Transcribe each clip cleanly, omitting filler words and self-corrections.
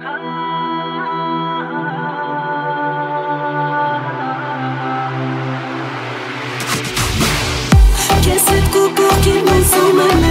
Qu'est-ce que coucou qui nous emmène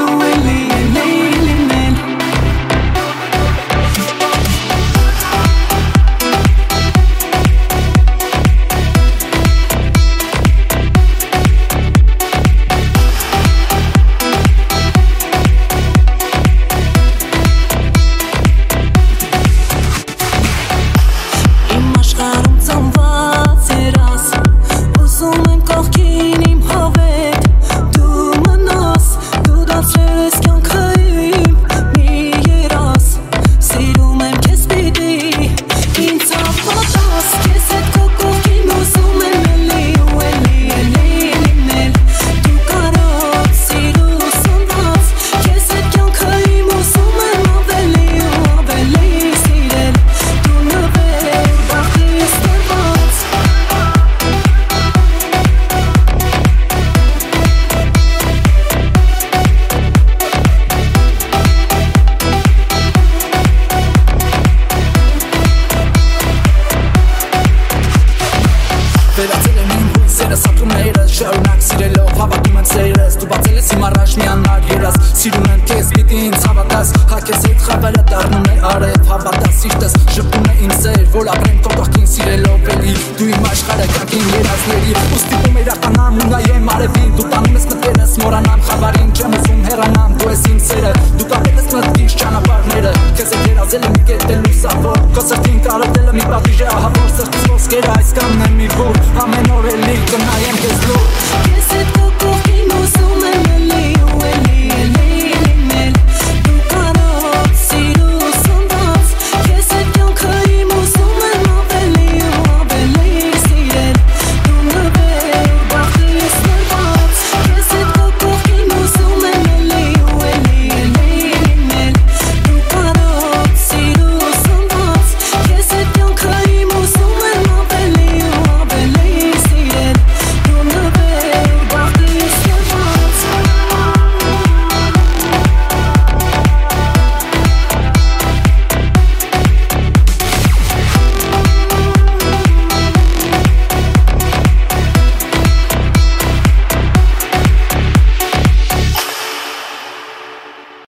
Շարունակ սիրելով հավատում եմ սերես Դու բացել ես իմ առաջ մի անար երաս Սիրում եմ կեզ պիտի ինձ հավատաս Հակես էդ խավերը դարնում է արև Հավատաս սիրտս շպտում է իմ սեր Որ ապրեմ քո կողքին սիրելով էլի Դու իմ աշխարհը կյանքին երազների Ու ստիպում իրականամ ու նայեմ արևին Դու տանում ես մտքերս մորանամ խավարին Չեմ ուզում հեռանամ դու ես իմ սերը Դու կապել ես մտքիս ճանապարհները Քեզ հետ երազել եմ մի կետել լույսավոր Քո սրտին կարոտել եմ մի պատիժ է ահավոր Սրտիս ոսկերը այս կանն եմ մի բուր Ամեն օր էլի կնայեմ քեզ լուր